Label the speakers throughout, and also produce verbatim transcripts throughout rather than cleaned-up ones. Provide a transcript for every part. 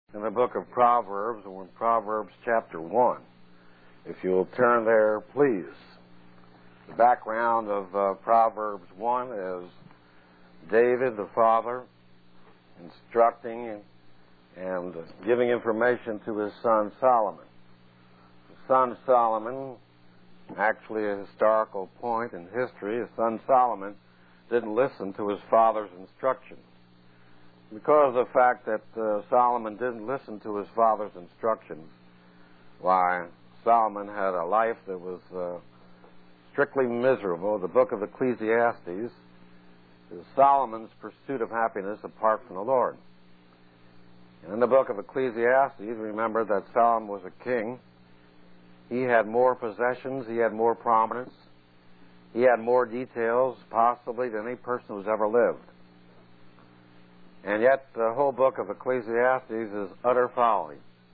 Speaker 1: in the book of Proverbs, or in Proverbs chapter one. If you'll turn there, please. The background of uh, Proverbs one is David, the father, instructing and, and giving information to his son Solomon. His son Solomon, actually a historical point in history, his son Solomon didn't listen to his father's instructions. Because of the fact that uh, Solomon didn't listen to his father's instructions, why, Solomon had a life that was uh, strictly miserable. The book of Ecclesiastes is Solomon's pursuit of happiness apart from the Lord. And in the book of Ecclesiastes, remember that Solomon was a king. He had more possessions, he had more prominence, he had more details, possibly, than any person who's ever lived. And yet, the whole book of Ecclesiastes is utter folly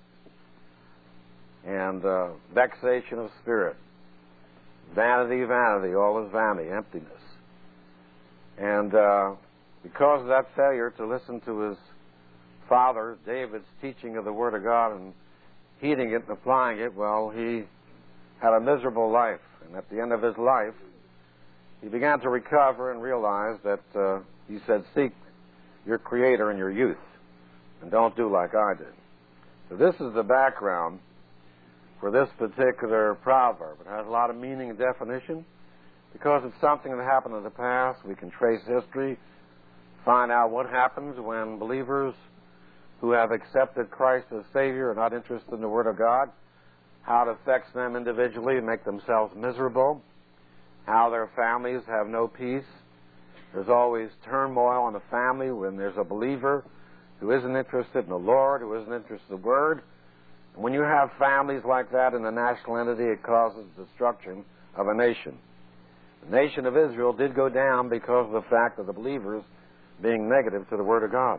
Speaker 1: and uh, vexation of spirit. Vanity, vanity, all is vanity, emptiness. And uh, because of that failure to listen to his father, David's teaching of the Word of God and heeding it and applying it, well, he had a miserable life. And at the end of his life, he began to recover and realize that, uh, he said, seek your Creator in your youth, and don't do like I did. So this is the background for this particular proverb. It has a lot of meaning and definition. Because it's something that happened in the past, we can trace history, find out what happens when believers who have accepted Christ as Savior are not interested in the Word of God, how it affects them individually and make themselves miserable, how their families have no peace. There's always turmoil in a family when there's a believer who isn't interested in the Lord, who isn't interested in the Word. And when you have families like that in a national entity, it causes destruction of a nation. The nation of Israel did go down because of the fact of the believers being negative to the Word of God.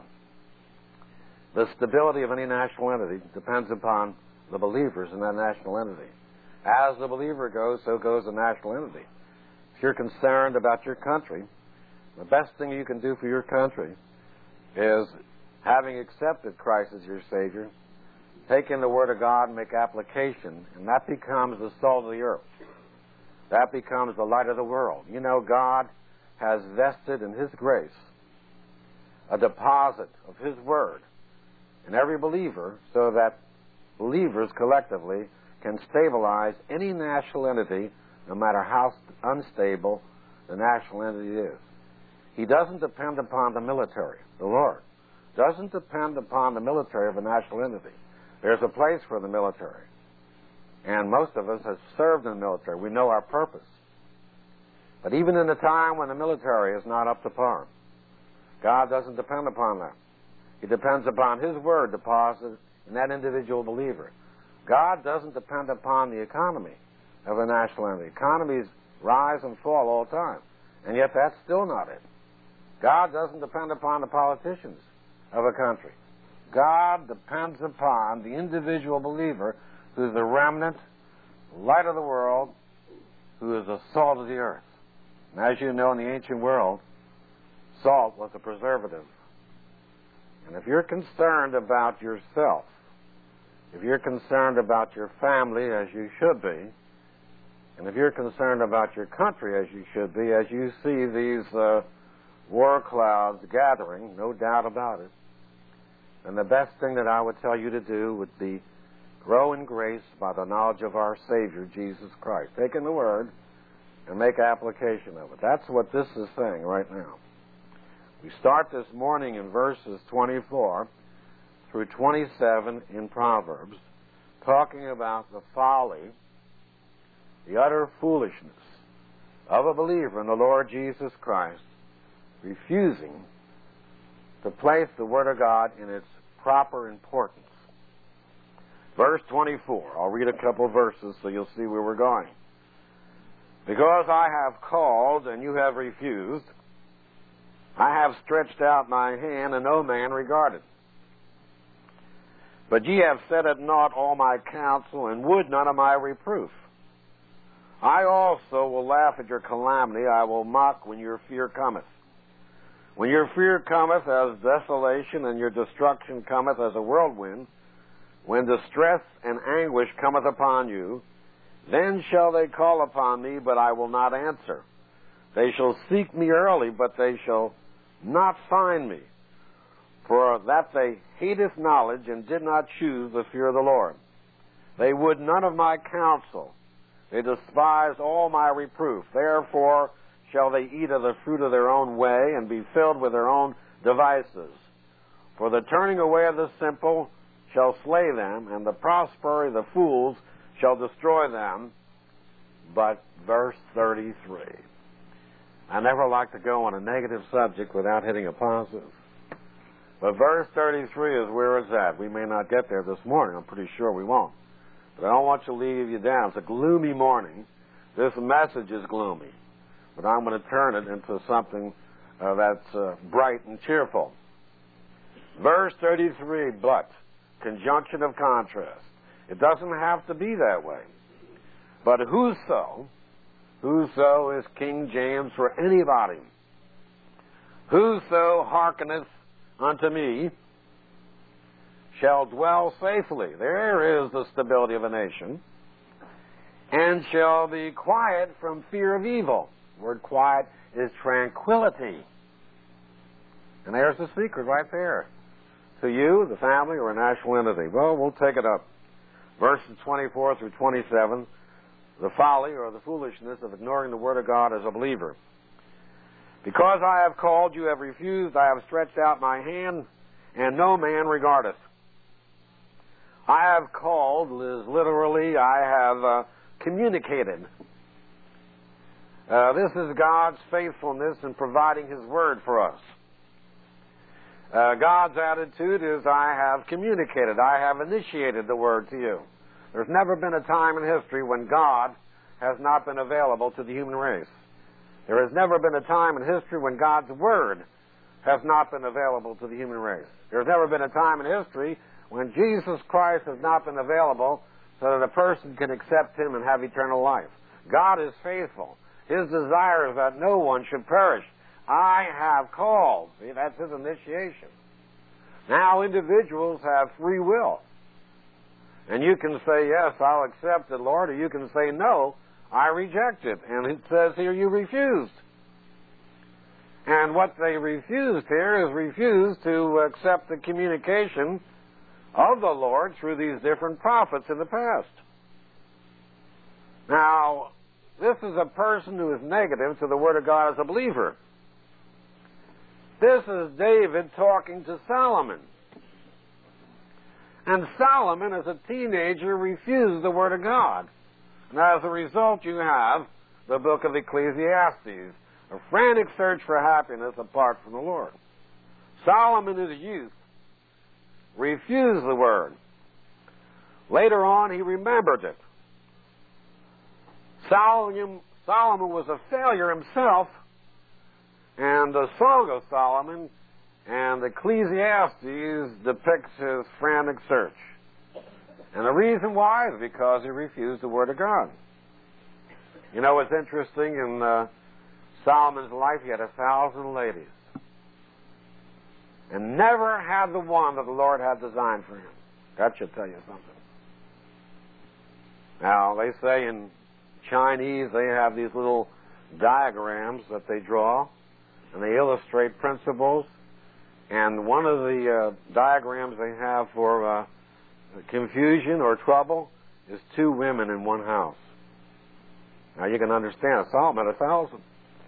Speaker 1: The stability of any national entity depends upon the believers in that national entity. As the believer goes, so goes the national entity. If you're concerned about your country, the best thing you can do for your country is, having accepted Christ as your Savior, take in the Word of God and make application, and that becomes the salt of the earth. That becomes the light of the world. You know, God has vested in His grace a deposit of His Word in every believer so that believers collectively can stabilize any national entity, no matter how unstable the national entity is. He doesn't depend upon the military. The Lord doesn't depend upon the military of a national entity. There's a place for the military. And most of us have served in the military. We know our purpose. But even in the time when the military is not up to par, God doesn't depend upon that. He depends upon His Word deposited in that individual believer. God doesn't depend upon the economy of a national entity. Economies rise and fall all the time. And yet that's still not it. God doesn't depend upon the politicians of a country. God depends upon the individual believer who is the remnant, light of the world, who is the salt of the earth. And as you know, in the ancient world, salt was a preservative. And if you're concerned about yourself, if you're concerned about your family, as you should be, and if you're concerned about your country, as you should be, as you see these uh, war clouds gathering, no doubt about it, then the best thing that I would tell you to do would be grow in grace by the knowledge of our Savior, Jesus Christ. Take in the Word and make application of it. That's what this is saying right now. We start this morning in verses twenty-four through twenty-seven in Proverbs, talking about the folly, the utter foolishness of a believer in the Lord Jesus Christ, refusing to place the Word of God in its proper importance. Verse twenty-four. I'll read a couple of verses so you'll see where we're going. Because I have called and you have refused, I have stretched out my hand and no man regarded. But ye have set at naught all my counsel and would none of my reproof. I also will laugh at your calamity. I will mock when your fear cometh. When your fear cometh as desolation, and your destruction cometh as a whirlwind, when distress and anguish cometh upon you, then shall they call upon me, but I will not answer. They shall seek me early, but they shall not find me. For that they hateth knowledge, and did not choose the fear of the Lord. They would none of my counsel. They despised all my reproof. Therefore shall they eat of the fruit of their own way, and be filled with their own devices. For the turning away of the simple shall slay them, and the prosperity of the fools shall destroy them. But verse thirty-three. I never like to go on a negative subject without hitting a positive. But verse thirty-three is where it's at. We may not get there this morning. I'm pretty sure we won't. But I don't want to leave you down. It's a gloomy morning. This message is gloomy. But I'm going to turn it into something uh, that's uh, bright and cheerful. Verse thirty-three, but, conjunction of contrast. It doesn't have to be that way. But whoso, whoso is King James for anybody, whoso hearkeneth unto me shall dwell safely. There is the stability of a nation. And shall be quiet from fear of evil. The word quiet is tranquility. And there's the secret right there. To you, the family, or a national entity. Well, we'll take it up. Verses twenty-four through twenty-seven, the folly or the foolishness of ignoring the Word of God as a believer. Because I have called, you have refused. I have stretched out my hand, and no man regardeth. I have called is literally, I have uh, communicated. Uh, this is God's faithfulness in providing His Word for us. Uh, God's attitude is, I have communicated. I have initiated the Word to you. There's never been a time in history when God has not been available to the human race. There has never been a time in history when God's Word has not been available to the human race. There's never been a time in history when Jesus Christ has not been available so that a person can accept Him and have eternal life. God is faithful. His desire is that no one should perish. I have called. See, that's His initiation. Now individuals have free will. And you can say, yes, I'll accept it, Lord, or you can say, no, I reject it. And it says here, you refused. And what they refused here is refused to accept the communication of the Lord through these different prophets in the past. Now, this is a person who is negative to the Word of God as a believer. This is David talking to Solomon. And Solomon, as a teenager, refused the Word of God. And as a result, you have the book of Ecclesiastes, a frantic search for happiness apart from the Lord. Solomon, in his youth, refused the Word. Later on, he remembered it. Solomon, Solomon was a failure himself, and the Song of Solomon and Ecclesiastes depicts his frantic search. And the reason why is because he refused the Word of God. You know, it's interesting, in uh, Solomon's life, he had a thousand ladies. And never had the one that the Lord had designed for him. That should tell you something. Now, they say in Chinese they have these little diagrams that they draw, and they illustrate principles. And one of the uh, diagrams they have for uh, confusion or trouble is two women in one house. Now you can understand, Solomon had a thousand.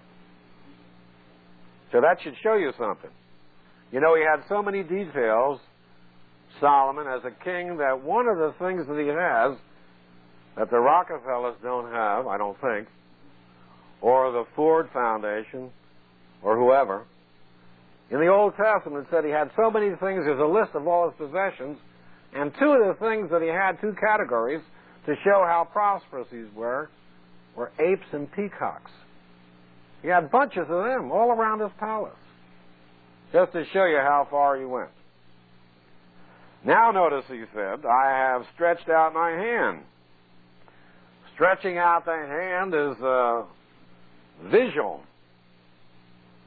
Speaker 1: So that should show you something. You know, he had so many details, Solomon, as a king, that one of the things that he has that the Rockefellers don't have, I don't think, or the Ford Foundation, or whoever, in the Old Testament it said he had so many things, there's a list of all his possessions, and two of the things that he had, two categories, to show how prosperous these were, were apes and peacocks. He had bunches of them all around his palace, just to show you how far he went. Now notice he said, I have stretched out my hand. Stretching out the hand is uh, visual.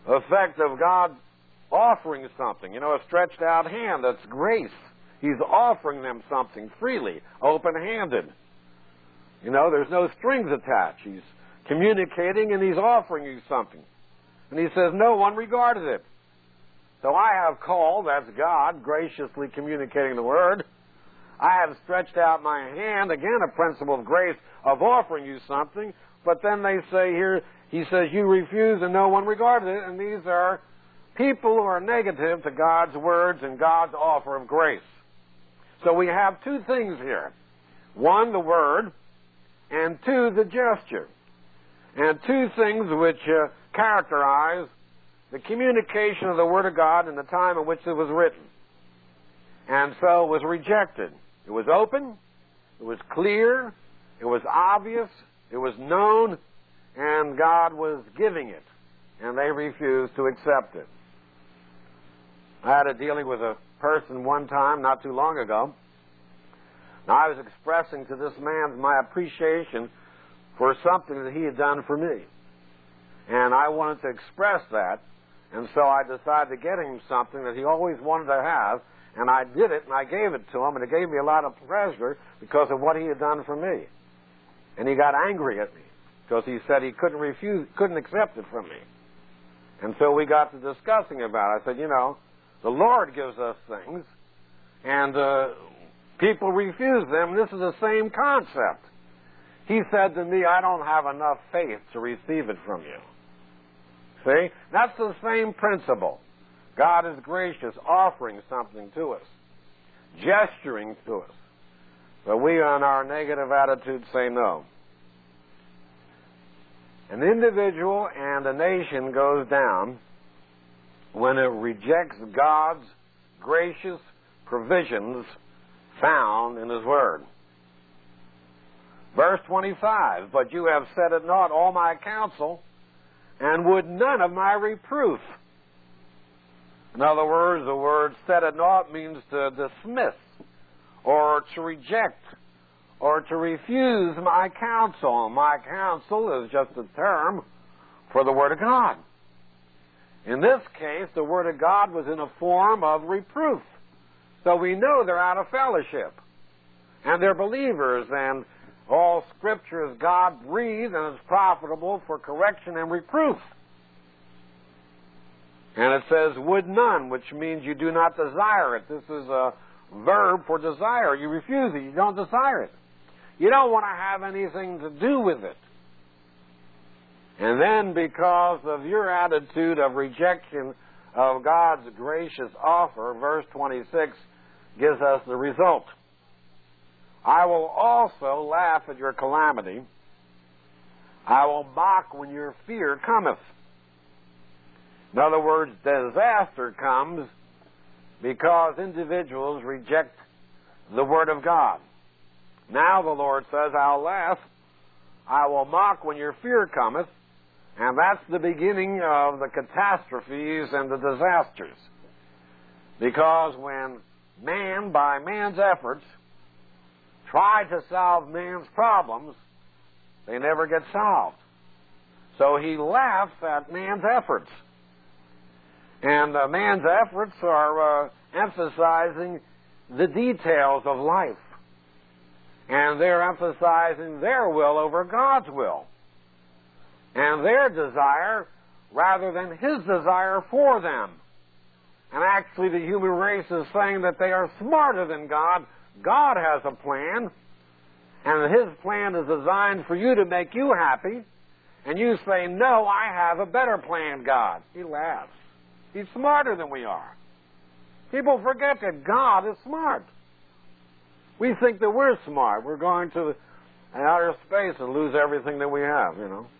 Speaker 1: effect of God offering something. You know, a stretched out hand, that's grace. He's offering them something freely, open-handed. You know, there's no strings attached. He's communicating and he's offering you something. And he says, no one regarded it. So I have called, that's God, graciously communicating the word. I have stretched out my hand, again a principle of grace, of offering you something. But then they say here, he says, you refused and no one regarded it. And these are people who are negative to God's words and God's offer of grace. So we have two things here. One, the word, and two, the gesture. And two things which uh, characterize the communication of the Word of God in the time in which it was written. And so it was rejected. It was open, it was clear, it was obvious, it was known, and God was giving it. And they refused to accept it. I had a dealing with a person one time, not too long ago. Now, I was expressing to this man my appreciation for something that he had done for me. And I wanted to express that, and so I decided to get him something that he always wanted to have, and I did it, and I gave it to him, and it gave me a lot of pleasure because of what he had done for me. And he got angry at me because he said he couldn't refuse, couldn't accept it from me. And so we got to discussing about it. I said, you know, the Lord gives us things, and uh, people refuse them. This is the same concept. He said to me, I don't have enough faith to receive it from you. See? That's the same principle. God is gracious, offering something to us, gesturing to us. But we, on our negative attitude, say no. An individual and a nation goes down when it rejects God's gracious provisions found in His Word. Verse twenty-five, but you have set at naught all my counsel, and would none of my reproof. In other words, the word set at naught means to dismiss, or to reject, or to refuse my counsel. My counsel is just a term for the Word of God. In this case, the Word of God was in a form of reproof. So we know they're out of fellowship. And they're believers, and all Scripture is God-breathed and is profitable for correction and reproof. And it says, would none, which means you do not desire it. This is a verb for desire. You refuse it. You don't desire it. You don't want to have anything to do with it. And then because of your attitude of rejection of God's gracious offer, verse twenty-six gives us the result. I will also laugh at your calamity. I will mock when your fear cometh. In other words, disaster comes because individuals reject the Word of God. Now the Lord says, I'll laugh, I will mock when your fear cometh, and that's the beginning of the catastrophes and the disasters. Because when man, by man's efforts, try to solve man's problems, they never get solved. So he laughs at man's efforts. And uh, man's efforts are uh, emphasizing the details of life. And they're emphasizing their will over God's will. And their desire rather than His desire for them. And actually the human race is saying that they are smarter than God. God has a plan, and His plan is designed for you to make you happy. And you say, no, I have a better plan, God. He laughs. He's smarter than we are. People forget that God is smart. We think that we're smart. We're going to outer space and lose everything that we have, you know.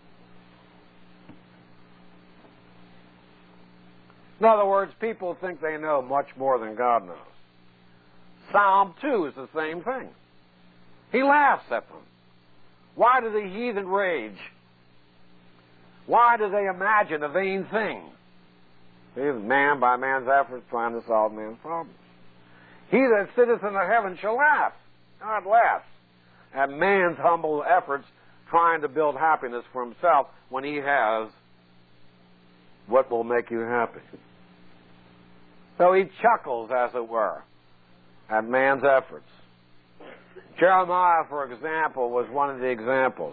Speaker 1: In other words, people think they know much more than God knows. Psalm two is the same thing. He laughs at them. Why do the heathen rage? Why do they imagine a vain thing? See, man by man's efforts trying to solve man's problems. He that sitteth in the heavens shall laugh. God laughs at man's humble efforts trying to build happiness for himself when he has what will make you happy. So he chuckles, as it were, at man's efforts. Jeremiah, for example, was one of the examples.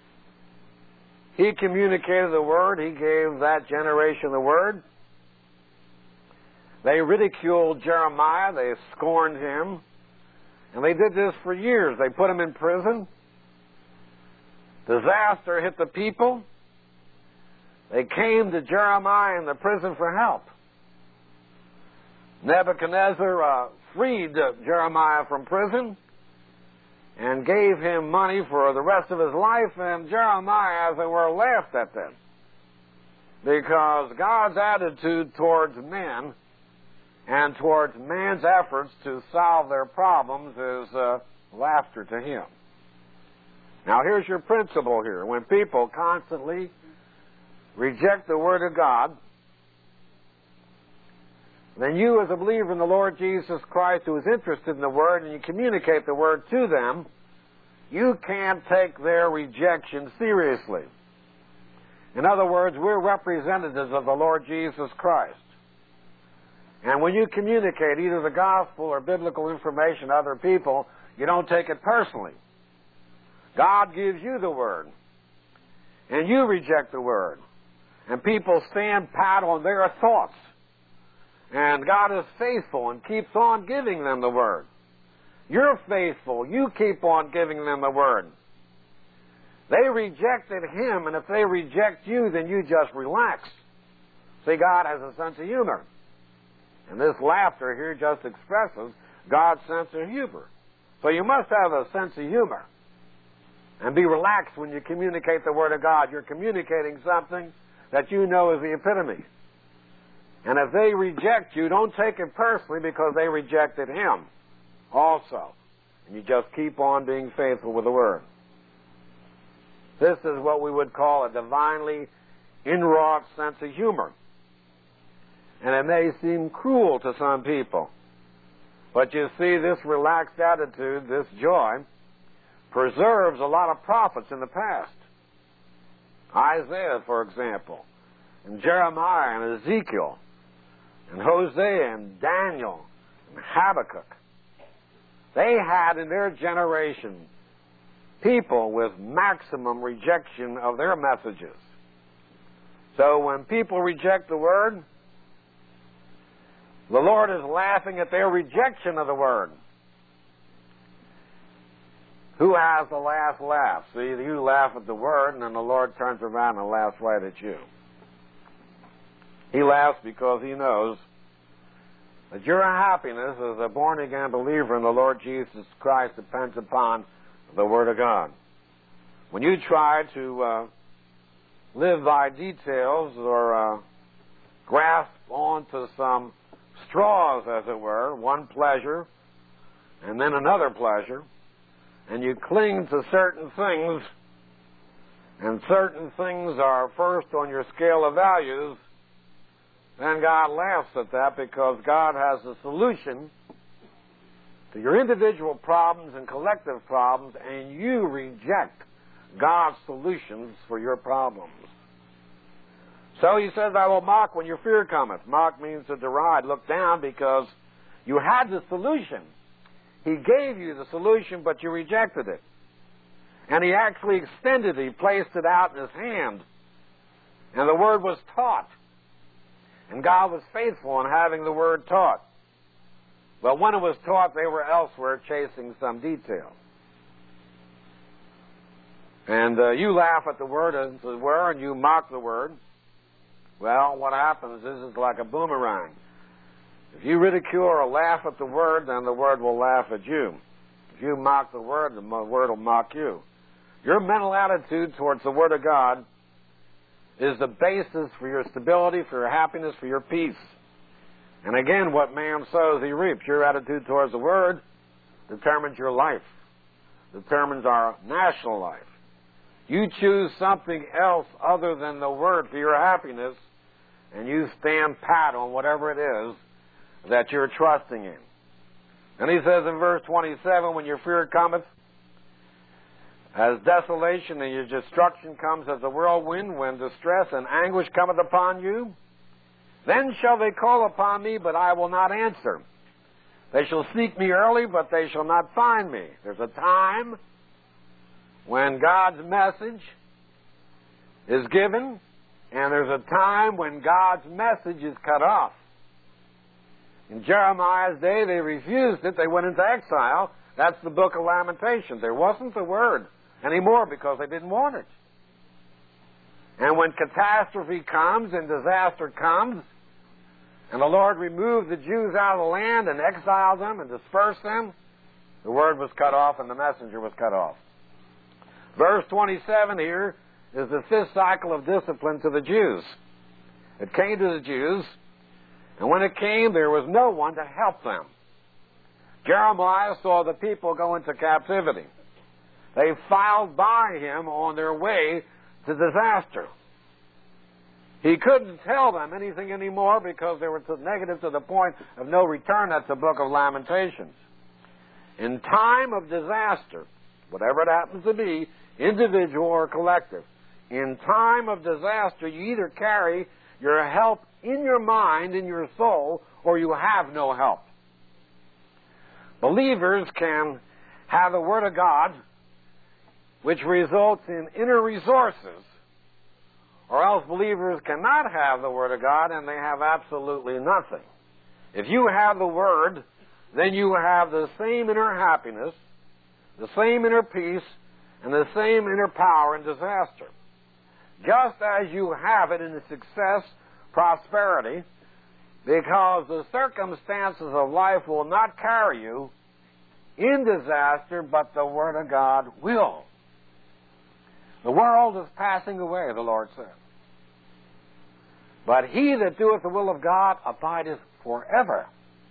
Speaker 1: He communicated the word. He gave that generation the word. They ridiculed Jeremiah. They scorned him. And they did this for years. They put him in prison. Disaster hit the people. They came to Jeremiah in the prison for help. Nebuchadnezzar uh, freed Jeremiah from prison and gave him money for the rest of his life, and Jeremiah, as it were, laughed at them. Because God's attitude towards men and towards man's efforts to solve their problems is uh, laughter to him. Now, here's your principle here. When people constantly reject the Word of God, then you, as a believer in the Lord Jesus Christ who is interested in the Word, and you communicate the Word to them, you can't take their rejection seriously. In other words, we're representatives of the Lord Jesus Christ. And when you communicate either the gospel or biblical information to other people, you don't take it personally. God gives you the Word, and you reject the Word. And people stand pat on their thoughts. And God is faithful and keeps on giving them the Word. You're faithful. You keep on giving them the Word. They rejected Him, and if they reject you, then you just relax. See, God has a sense of humor. And this laughter here just expresses God's sense of humor. So you must have a sense of humor. And be relaxed when you communicate the Word of God. You're communicating something that you know is the epitome. And if they reject you, don't take it personally because they rejected Him also. And you just keep on being faithful with the Word. This is what we would call a divinely inwrought sense of humor. And it may seem cruel to some people. But you see, this relaxed attitude, this joy, preserves a lot of prophets in the past. Isaiah, for example, and Jeremiah and Ezekiel, and Hosea and Daniel and Habakkuk. They had in their generation people with maximum rejection of their messages. So when people reject the Word, the Lord is laughing at their rejection of the Word. Who has the last laugh? See, you laugh at the Word, and then the Lord turns around and laughs right at you. He laughs because He knows that your happiness as a born-again believer in the Lord Jesus Christ depends upon the Word of God. When you try to uh, live by details or uh, grasp onto some straws, as it were, one pleasure and then another pleasure, and you cling to certain things, and certain things are first on your scale of values, then God laughs at that because God has a solution to your individual problems and collective problems, and you reject God's solutions for your problems. So He says, I will mock when your fear cometh. Mock means to deride, look down, because you had the solution. He gave you the solution, but you rejected it. And He actually extended it. He placed it out in His hand. And the Word was taught. And God was faithful in having the Word taught. But when it was taught, they were elsewhere chasing some detail. And uh, you laugh at the Word, as it were, and you mock the Word. Well, what happens is it's like a boomerang. If you ridicule or laugh at the Word, then the Word will laugh at you. If you mock the Word, the Word will mock you. Your mental attitude towards the Word of God is the basis for your stability, for your happiness, for your peace. And again, what man sows, he reaps. Your attitude towards the Word determines your life, determines our national life. You choose something else other than the Word for your happiness, and you stand pat on whatever it is that you're trusting in. And He says in verse twenty-seven, when your fear cometh, as desolation and your destruction comes as a whirlwind, when distress and anguish cometh upon you, Then shall they call upon me, but I will not answer. They shall seek me early, but they shall not find me. There's a time when God's message is given, and there's a time when God's message is cut off. In Jeremiah's day, they refused it. They went into exile. That's the book of Lamentations. There wasn't the word anymore because they didn't want it. And when catastrophe comes and disaster comes, and the Lord removed the Jews out of the land and exiled them and dispersed them, the word was cut off and the messenger was cut off. Verse twenty-seven here is the fifth cycle of discipline to the Jews. It came to the Jews, and when it came, there was no one to help them. Jeremiah saw the people go into captivity. They filed by him on their way to disaster. He couldn't tell them anything anymore because they were to negative to the point of no return. That's the book of Lamentations. In time of disaster, whatever it happens to be, individual or collective, in time of disaster, you either carry your help in your mind, in your soul, or you have no help. Believers can have the Word of God, which results in inner resources, or else believers cannot have the Word of God and they have absolutely nothing. If you have the Word, then you have the same inner happiness, the same inner peace, and the same inner power in disaster. Just as you have it in success, prosperity, because the circumstances of life will not carry you in disaster, but the Word of God will. The world is passing away, the Lord said. But he that doeth the will of God abideth forever.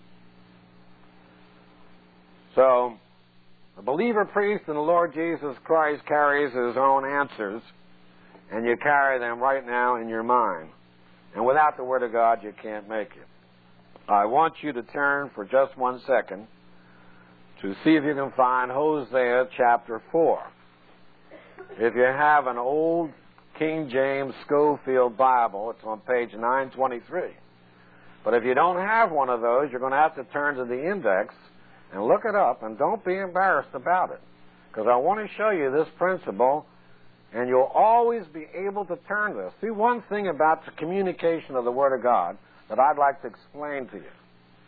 Speaker 1: So, the believer priest in the Lord Jesus Christ carries his own answers, and you carry them right now in your mind. And without the Word of God, you can't make it. I want you to turn for just one second to see if you can find Hosea chapter four. If you have an old King James Schofield Bible, it's on page nine twenty-three. But if you don't have one of those, you're going to have to turn to the index and look it up, and don't be embarrassed about it, because I want to show you this principle, and you'll always be able to turn this. See, one thing about the communication of the Word of God that I'd like to explain to you.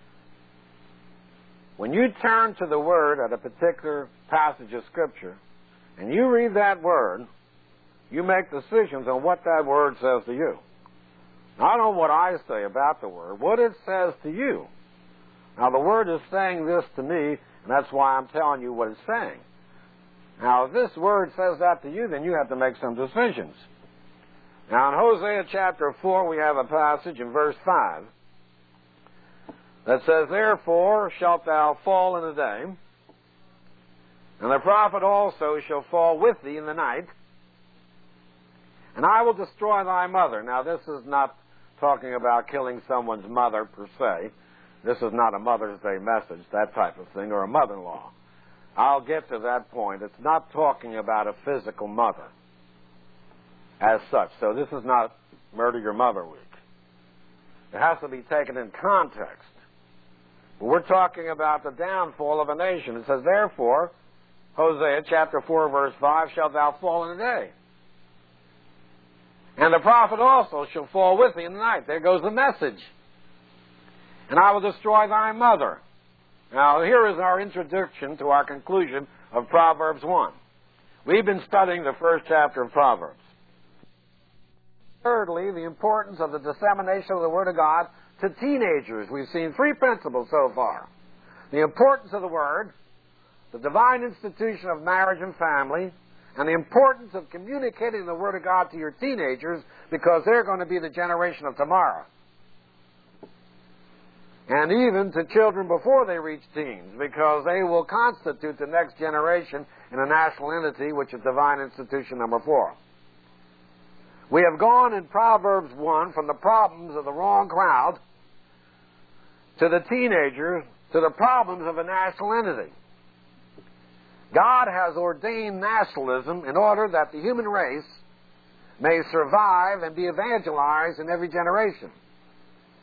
Speaker 1: When you turn to the Word at a particular passage of Scripture, and you read that Word, you make decisions on what that Word says to you. Not on what I say about the Word, what it says to you. Now, the Word is saying this to me, and that's why I'm telling you what it's saying. Now, if this Word says that to you, then you have to make some decisions. Now, in Hosea chapter four, we have a passage in verse five that says, Therefore shalt thou fall in the day, and the prophet also shall fall with thee in the night, and I will destroy thy mother. Now, this is not talking about killing someone's mother per se. This is not a Mother's Day message, that type of thing, or a mother-in-law. I'll get to that point. It's not talking about a physical mother as such. So this is not Murder Your Mother Week. It has to be taken in context. But we're talking about the downfall of a nation. It says, Therefore, Hosea chapter four, verse five, shalt thou fall in a day. And the prophet also shall fall with thee in the night. There goes the message. And I will destroy thy mother. Now, here is our introduction to our conclusion of Proverbs one. We've been studying the first chapter of Proverbs. Thirdly, the importance of the dissemination of the Word of God to teenagers. We've seen three principles so far. The importance of the Word, the divine institution of marriage and family, and the importance of communicating the Word of God to your teenagers, because they're going to be the generation of tomorrow. And even to children before they reach teens, because they will constitute the next generation in a national entity, which is divine institution number four. We have gone in Proverbs one from the problems of the wrong crowd to the teenagers to the problems of a national entity. God has ordained nationalism in order that the human race may survive and be evangelized in every generation.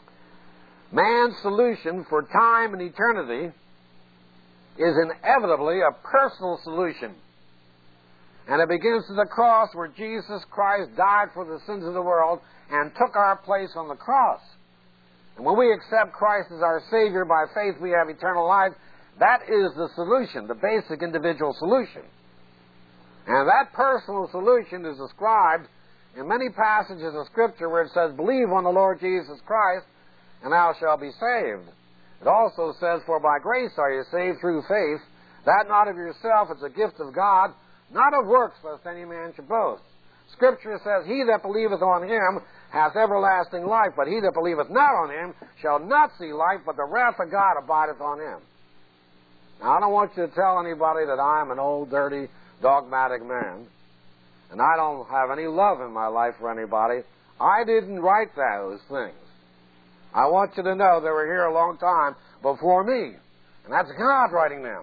Speaker 1: Man's solution for time and eternity is inevitably a personal solution. And it begins at the cross where Jesus Christ died for the sins of the world and took our place on the cross. And when we accept Christ as our Savior by faith, we have eternal life. That is the solution, the basic individual solution. And that personal solution is described in many passages of Scripture where it says, believe on the Lord Jesus Christ, and thou shalt be saved. It also says, for by grace are you saved through faith, that not of yourself, it's a gift of God, not of works, lest any man should boast. Scripture says, he that believeth on him hath everlasting life, but he that believeth not on him shall not see life, but the wrath of God abideth on him. Now, I don't want you to tell anybody that I'm an old, dirty, dogmatic man, and I don't have any love in my life for anybody. I didn't write those things. I want you to know they were here a long time before me, and that's God writing them.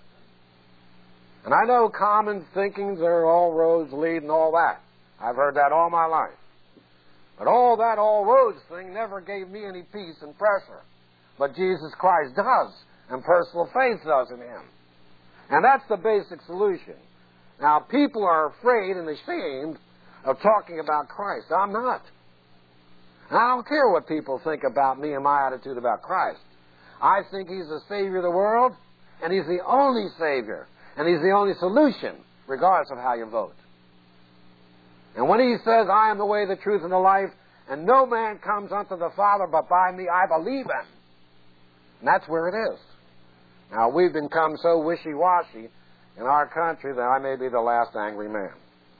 Speaker 1: And I know common thinkings are all roads lead and all that. I've heard that all my life. But all that all roads thing never gave me any peace and pressure. But Jesus Christ does, and personal faith does in Him. And that's the basic solution. Now, people are afraid and ashamed of talking about Christ. I'm not. And I don't care what people think about me and my attitude about Christ. I think He's the Savior of the world, and He's the only Savior, and He's the only solution, regardless of how you vote. And when He says, I am the way, the truth, and the life, and no man comes unto the Father but by me, I believe Him. And that's where it is. Now, we've become so wishy-washy in our country that I may be the last angry man.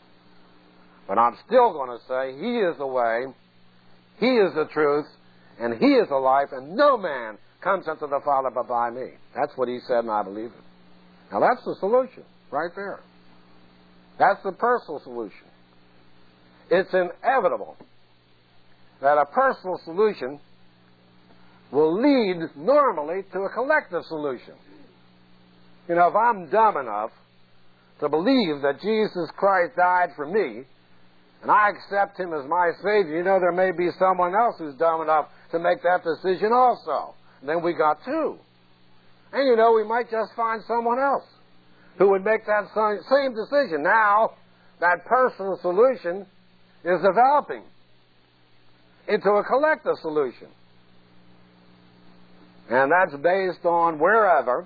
Speaker 1: But I'm still going to say He is the way, He is the truth, and He is the life, and no man comes unto the Father but by me. That's what He said, and I believe it. Now, that's the solution right there. That's the personal solution. It's inevitable that a personal solution will lead normally to a collective solution. You know, if I'm dumb enough to believe that Jesus Christ died for me, and I accept Him as my Savior, you know, there may be someone else who's dumb enough to make that decision also. And then we got two. And, you know, we might just find someone else who would make that same decision. Now, that personal solution is developing into a collective solution. And that's based on wherever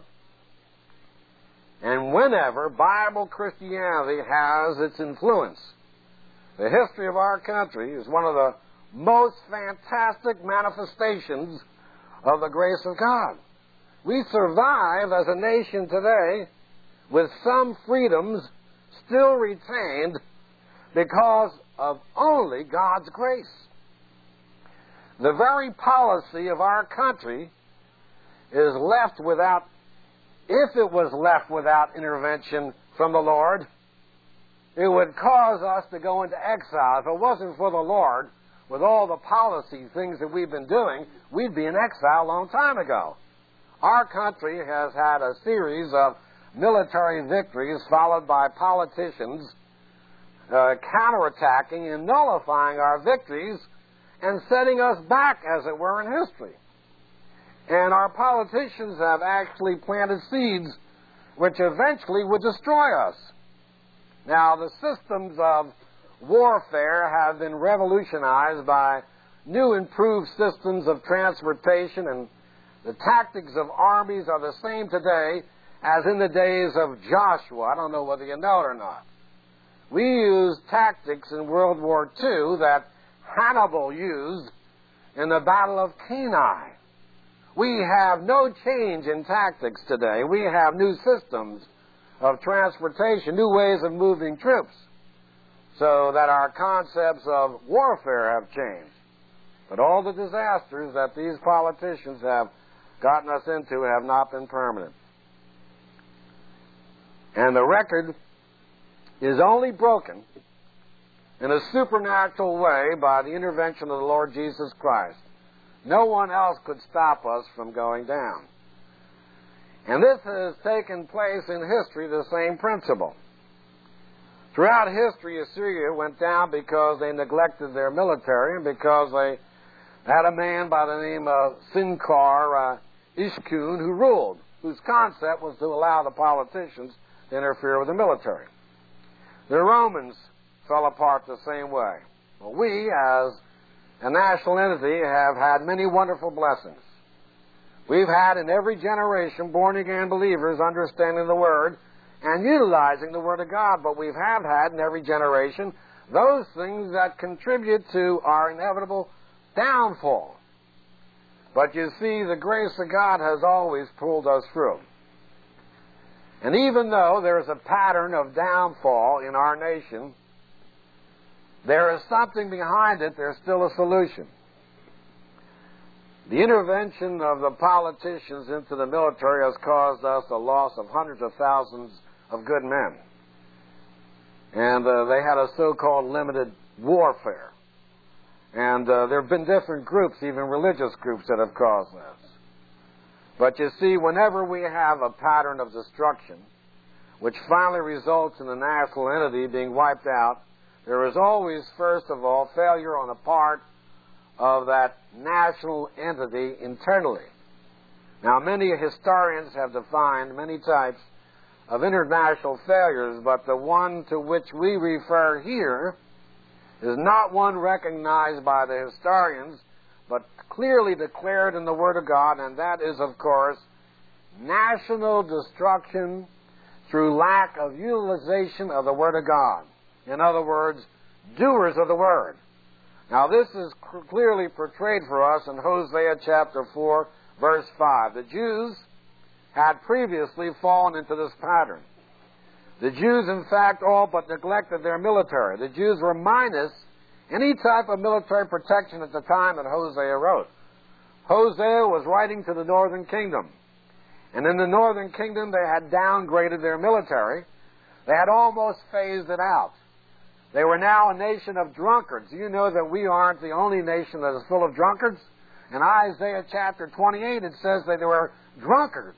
Speaker 1: and whenever Bible Christianity has its influence. The history of our country is one of the most fantastic manifestations of the grace of God. We survive as a nation today with some freedoms still retained because of only God's grace. The very policy of our country is left without, if it was left without intervention from the Lord, it would cause us to go into exile. If it wasn't for the Lord, with all the policy things that we've been doing, we'd be in exile a long time ago. Our country has had a series of military victories followed by politicians uh, counterattacking and nullifying our victories and setting us back, as it were, in history. And our politicians have actually planted seeds which eventually would destroy us. Now, the systems of warfare have been revolutionized by new improved systems of transportation, and the tactics of armies are the same today as in the days of Joshua. I don't know whether you know it or not. We used tactics in World War Two that Hannibal used in the Battle of Cannae. We have no change in tactics today. We have new systems of transportation, new ways of moving troops, so that our concepts of warfare have changed. But all the disasters that these politicians have gotten us into have not been permanent. And the record is only broken in a supernatural way by the intervention of the Lord Jesus Christ. No one else could stop us from going down. And this has taken place in history, the same principle. Throughout history, Assyria went down because they neglected their military and because they had a man by the name of Sinkar uh, Ishkun who ruled, whose concept was to allow the politicians to interfere with the military. The Romans fell apart the same way. Well, we, as a national entity, have had many wonderful blessings. We've had in every generation born-again believers understanding the Word and utilizing the Word of God, but we have had in every generation those things that contribute to our inevitable downfall. But you see, the grace of God has always pulled us through. And even though there's a pattern of downfall in our nation, there is something behind it. There's still a solution. The intervention of the politicians into the military has caused us a loss of hundreds of thousands of good men. And uh, they had a so-called limited warfare. And uh, there have been different groups, even religious groups, that have caused this. But you see, whenever we have a pattern of destruction, which finally results in the national entity being wiped out, there is always, first of all, failure on the part of that national entity internally. Now, many historians have defined many types of international failures, but the one to which we refer here is not one recognized by the historians, but clearly declared in the Word of God, and that is, of course, national destruction through lack of utilization of the Word of God. In other words, doers of the Word. Now, this is clearly portrayed for us in Hosea chapter four, verse five. The Jews had previously fallen into this pattern. The Jews, in fact, all but neglected their military. The Jews were minus any type of military protection at the time that Hosea wrote. Hosea was writing to the northern kingdom. And in the northern kingdom, they had downgraded their military. They had almost phased it out. They were now a nation of drunkards. You know that we aren't the only nation that is full of drunkards. In Isaiah chapter twenty-eight, it says that they were drunkards.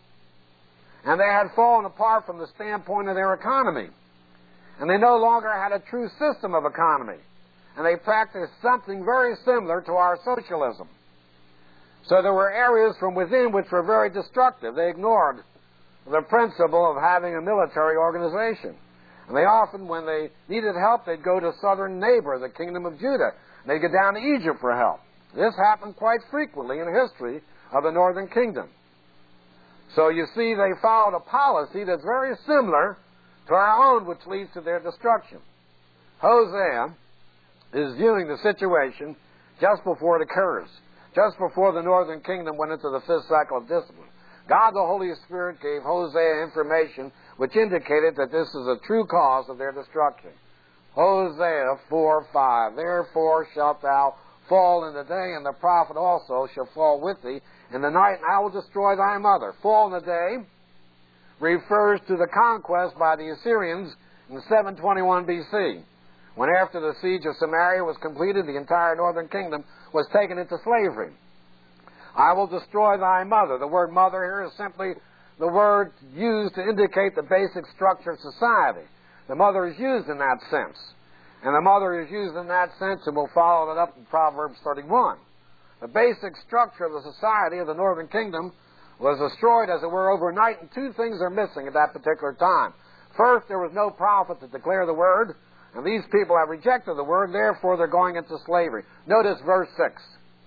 Speaker 1: And they had fallen apart from the standpoint of their economy. And they no longer had a true system of economy. And they practiced something very similar to our socialism. So there were areas from within which were very destructive. They ignored the principle of having a military organization. And they often, when they needed help, they'd go to southern neighbor, the kingdom of Judah. And they'd go down to Egypt for help. This happened quite frequently in the history of the northern kingdom. So you see, they followed a policy that's very similar to our own, which leads to their destruction. Hosea is viewing the situation just before it occurs, just before the northern kingdom went into the fifth cycle of discipline. God the Holy Spirit gave Hosea information which indicated that this is a true cause of their destruction. Hosea four five, therefore shalt thou fall in the day, and the prophet also shall fall with thee in the night, and I will destroy thy mother. Fall in the day refers to the conquest by the Assyrians in seven twenty-one B C, when after the siege of Samaria was completed, the entire northern kingdom was taken into slavery. I will destroy thy mother. The word mother here is simply the word used to indicate the basic structure of society. The mother is used in that sense. And the mother is used in that sense, and we'll follow that up in Proverbs thirty-one. The basic structure of the society of the northern kingdom was destroyed, as it were, overnight, and two things are missing at that particular time. First, there was no prophet to declare the word, and these people have rejected the word, therefore they're going into slavery. Notice verse six.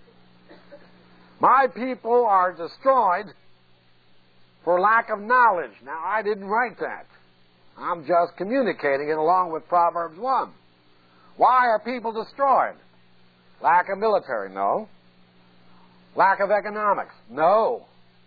Speaker 1: My people are destroyed for lack of knowledge. Now, I didn't write that. I'm just communicating it along with Proverbs one. Why are people destroyed? Lack of military? No. Lack of economics? No.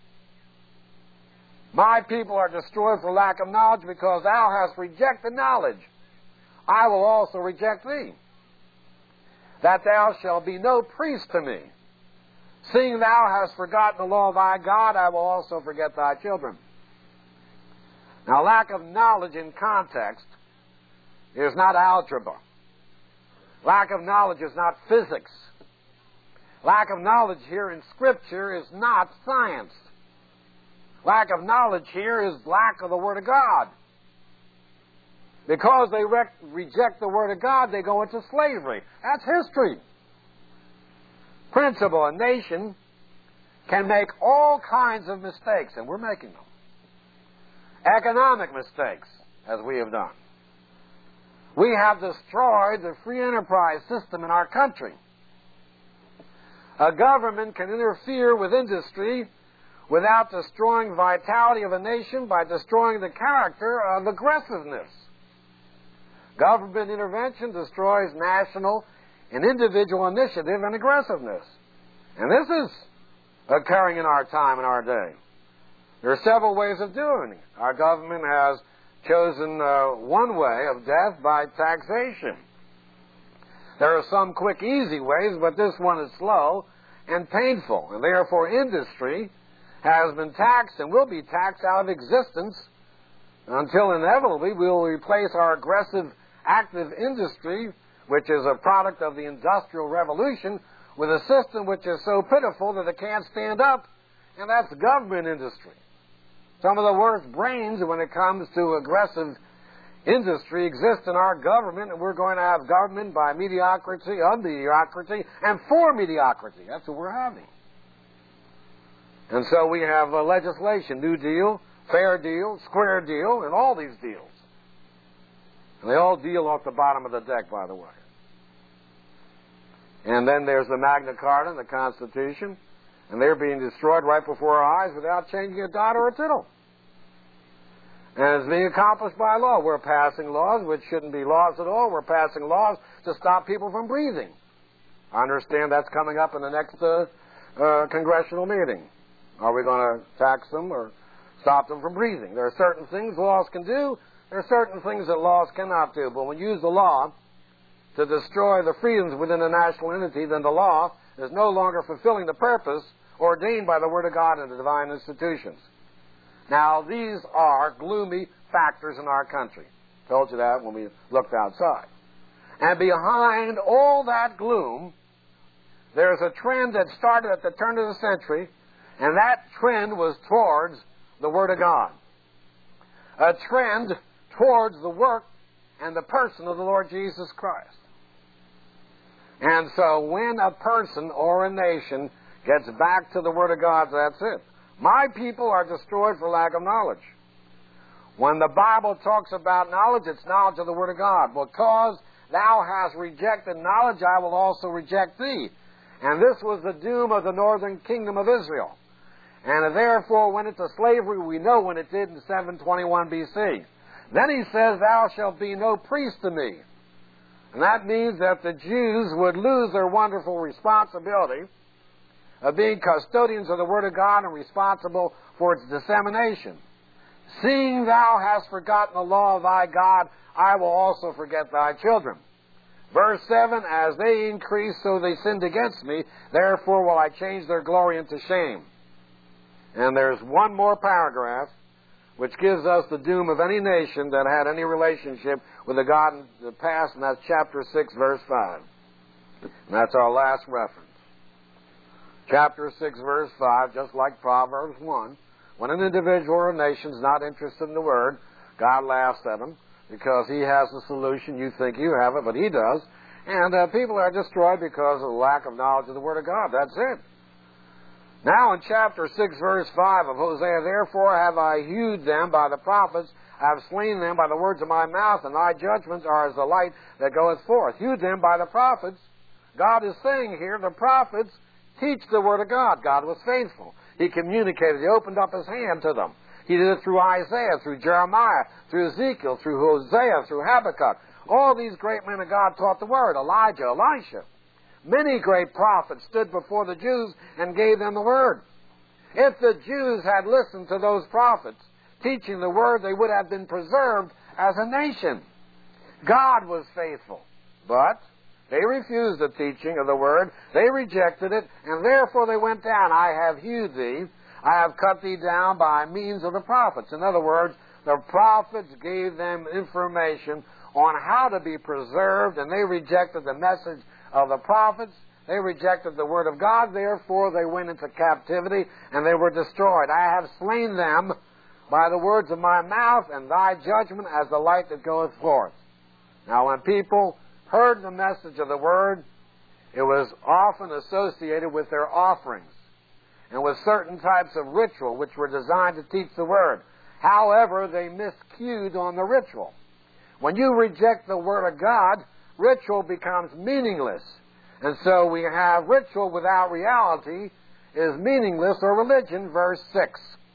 Speaker 1: My people are destroyed for lack of knowledge, because thou hast rejected knowledge. I will also reject thee, that thou shalt be no priest to me. Seeing thou hast forgotten the law of thy God, I will also forget thy children. Now, lack of knowledge in context is not algebra. Lack of knowledge is not physics. Lack of knowledge here in Scripture is not science. Lack of knowledge here is lack of the Word of God. Because they rec- reject the Word of God, they go into slavery. That's history. principle, a nation can make all kinds of mistakes, and we're making them. Economic mistakes, as we have done. We have destroyed the free enterprise system in our country. A government can interfere with industry without destroying vitality of a nation by destroying the character of aggressiveness. Government intervention destroys national and individual initiative and aggressiveness. And this is occurring in our time, in our day. There are several ways of doing it. Our government has chosen uh, one way of death by taxation. There are some quick, easy ways, but this one is slow and painful. And therefore, industry has been taxed and will be taxed out of existence until inevitably we will replace our aggressive, active industry, which is a product of the Industrial Revolution, with a system which is so pitiful that it can't stand up, and that's government industry. Some of the worst brains when it comes to aggressive industry exist in our government, and we're going to have government by mediocrity, of mediocrity, and for mediocrity. That's what we're having. And so we have uh, legislation, New Deal, Fair Deal, Square Deal, and all these deals. And they all deal off the bottom of the deck, by the way. And then there's the Magna Carta and the Constitution, and they're being destroyed right before our eyes without changing a dot or a tittle. And it's being accomplished by law. We're passing laws which shouldn't be laws at all. We're passing laws to stop people from breathing. I understand that's coming up in the next uh, uh, congressional meeting. Are we going to tax them or stop them from breathing? There are certain things laws can do. There are certain things that laws cannot do. But when you use the law to destroy the freedoms within a national entity, then the law is no longer fulfilling the purpose ordained by the Word of God and the divine institutions. Now, these are gloomy factors in our country. I told you that when we looked outside. And behind all that gloom, there's a trend that started at the turn of the century, and that trend was towards the Word of God. A trend towards the work and the person of the Lord Jesus Christ. And so when a person or a nation gets back to the Word of God, that's it. My people are destroyed for lack of knowledge. When the Bible talks about knowledge, it's knowledge of the Word of God. Because thou hast rejected knowledge, I will also reject thee. And this was the doom of the northern kingdom of Israel. And therefore went into slavery. We know when it did in seven twenty-one B C. Then he says, thou shalt be no priest to me. And that means that the Jews would lose their wonderful responsibility of being custodians of the Word of God and responsible for its dissemination. Seeing thou hast forgotten the law of thy God, I will also forget thy children. Verse seven, as they increased, so they sinned against me, therefore will I change their glory into shame. And there's one more paragraph which gives us the doom of any nation that had any relationship with the God in the past, and that's chapter six, verse five. And that's our last reference. Chapter six, verse five, just like Proverbs one, when an individual or a nation is not interested in the Word, God laughs at them because He has the solution. You think you have it, but He does. And uh, people are destroyed because of the lack of knowledge of the Word of God. That's it. Now in chapter six, verse five of Hosea, therefore have I hewed them by the prophets, I have slain them by the words of my mouth, and thy judgments are as the light that goeth forth. Hewed them by the prophets. God is saying here, the prophets teach the Word of God. God was faithful. He communicated. He opened up His hand to them. He did it through Isaiah, through Jeremiah, through Ezekiel, through Hosea, through Habakkuk. All these great men of God taught the Word. Elijah, Elisha. Many great prophets stood before the Jews and gave them the Word. If the Jews had listened to those prophets teaching the Word, they would have been preserved as a nation. God was faithful. But they refused the teaching of the Word. They rejected it, and therefore they went down. I have hewed thee. I have cut thee down by means of the prophets. In other words, the prophets gave them information on how to be preserved, and they rejected the message of the prophets. They rejected the Word of God. Therefore, they went into captivity, and they were destroyed. I have slain them by the words of my mouth, and thy judgment as the light that goeth forth. Now, when people heard the message of the Word, It was often associated with their offerings and with certain types of ritual which were designed to teach the Word. However, they miscued on the ritual. When you reject the Word of God, ritual becomes meaningless. And so we have ritual without reality is meaningless, or religion, verse six.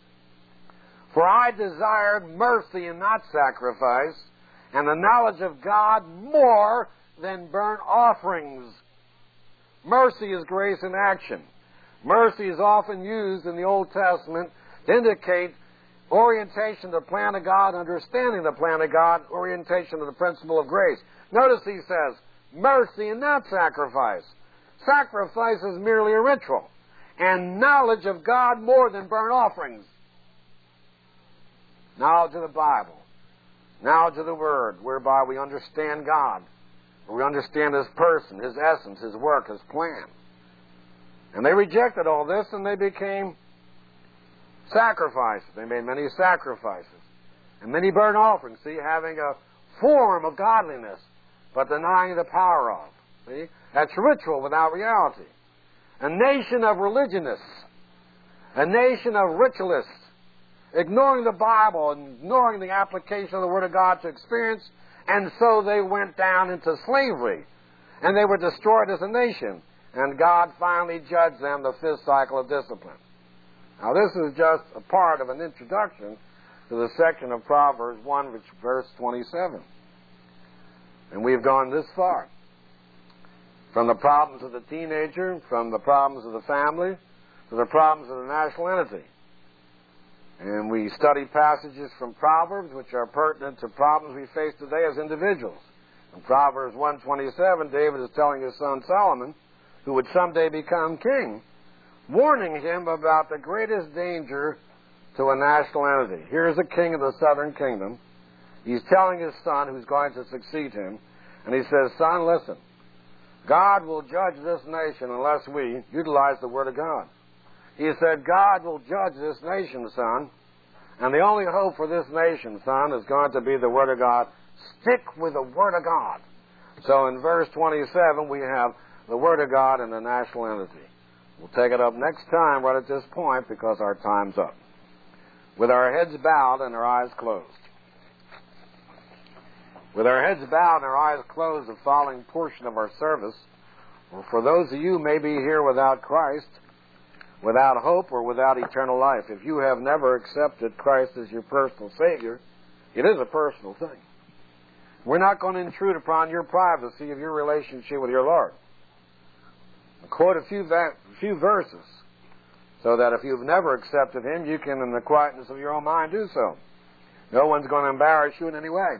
Speaker 1: For I desired mercy and not sacrifice, and the knowledge of God more than burnt offerings. Mercy is grace in action. Mercy is often used in the Old Testament to indicate orientation to the plan of God, understanding the plan of God, orientation to the principle of grace. Notice he says, mercy and not sacrifice. Sacrifice is merely a ritual, and knowledge of God more than burnt offerings. Knowledge of the Bible, knowledge of the Word, whereby we understand God, we understand His person, His essence, His work, His plan. And they rejected all this, and they became sacrifices. They made many sacrifices and many burnt offerings. See, having a form of godliness, but denying the power of. See, that's ritual without reality. A nation of religionists, a nation of ritualists, ignoring the Bible, ignoring the application of the Word of God to experience, and so they went down into slavery, and they were destroyed as a nation, and God finally judged them, the fifth cycle of discipline. Now, this is just a part of an introduction to the section of Proverbs one, which verse twenty-seven. And we've gone this far. From the problems of the teenager, from the problems of the family, to the problems of the national entity. And we study passages from Proverbs which are pertinent to problems we face today as individuals. In Proverbs one twenty-seven, David is telling his son Solomon, who would someday become king, warning him about the greatest danger to a national entity. Here's a king of the southern kingdom. He's telling his son, who's going to succeed him, and he says, son, listen, God will judge this nation unless we utilize the Word of God. He said, God will judge this nation, son, and the only hope for this nation, son, is going to be the Word of God. Stick with the Word of God. So in verse twenty-seven, we have the Word of God and the national entity. We'll take it up next time right at this point because our time's up. With our heads bowed and our eyes closed. With our heads bowed and our eyes closed, the following portion of our service, or for those of you who may be here without Christ, without hope, or without eternal life, if you have never accepted Christ as your personal Savior, it is a personal thing. We're not going to intrude upon your privacy of your relationship with your Lord. I'll quote a few, va- few verses so that if you've never accepted Him, you can, in the quietness of your own mind, do so. No one's going to embarrass you in any way.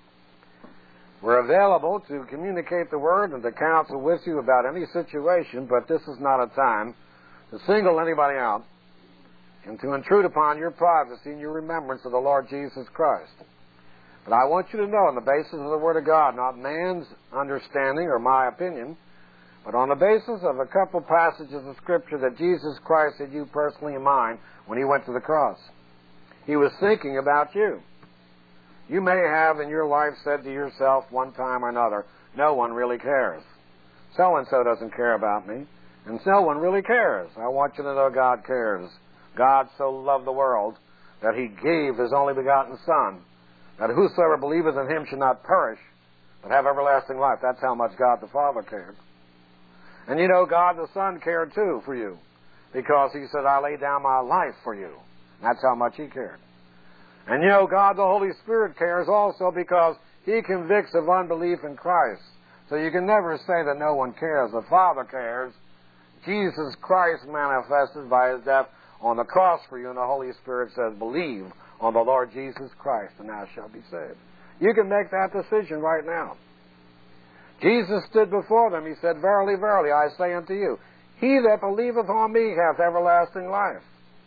Speaker 1: We're available to communicate the Word and to counsel with you about any situation, but this is not a time to single anybody out and to intrude upon your privacy and your remembrance of the Lord Jesus Christ. But I want you to know, on the basis of the Word of God, not man's understanding or my opinion, but on the basis of a couple passages of Scripture, that Jesus Christ had you personally in mind when He went to the cross. He was thinking about you. You may have in your life said to yourself one time or another, no one really cares. So-and-so doesn't care about me, and no one really cares. I want you to know God cares. God so loved the world that He gave His only begotten Son, that whosoever believeth in Him should not perish, but have everlasting life. That's how much God the Father cared. And you know, God the Son cared too for you, because He said, I lay down my life for you. That's how much He cared. And you know, God the Holy Spirit cares also because He convicts of unbelief in Christ. So you can never say that no one cares. The Father cares. Jesus Christ manifested by His death on the cross for you, and the Holy Spirit says, believe on the Lord Jesus Christ, and thou shalt be saved. You can make that decision right now. Jesus stood before them. He said, verily, verily, I say unto you, he that believeth on me hath everlasting life.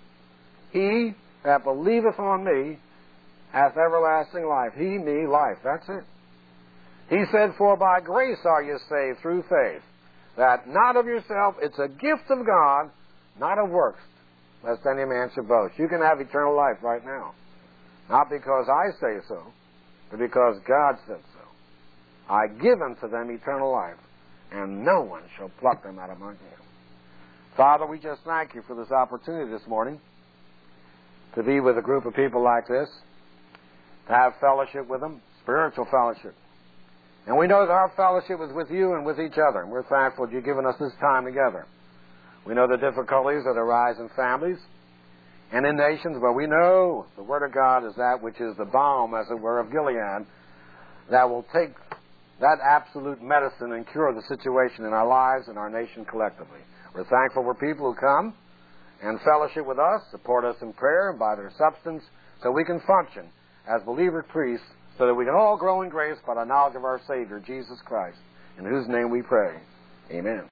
Speaker 1: He that believeth on me hath everlasting life. He, me, life. That's it. He said, for by grace are you saved through faith, that not of yourself, it's a gift of God, not of works, lest any man should boast. You can have eternal life right now. Not because I say so, but because God said so. I give unto them eternal life, and no one shall pluck them out of my hand. Father, we just thank you for this opportunity this morning to be with a group of people like this, to have fellowship with them, spiritual fellowship. And we know that our fellowship is with you and with each other, and we're thankful that you've given us this time together. We know the difficulties that arise in families and in nations, but we know the Word of God is that which is the balm, as it were, of Gilead, that will take that absolute medicine and cure the situation in our lives and our nation collectively. We're thankful for people who come and fellowship with us, support us in prayer and by their substance, so we can function as believer priests, so that we can all grow in grace by the knowledge of our Savior, Jesus Christ, in whose name we pray. Amen.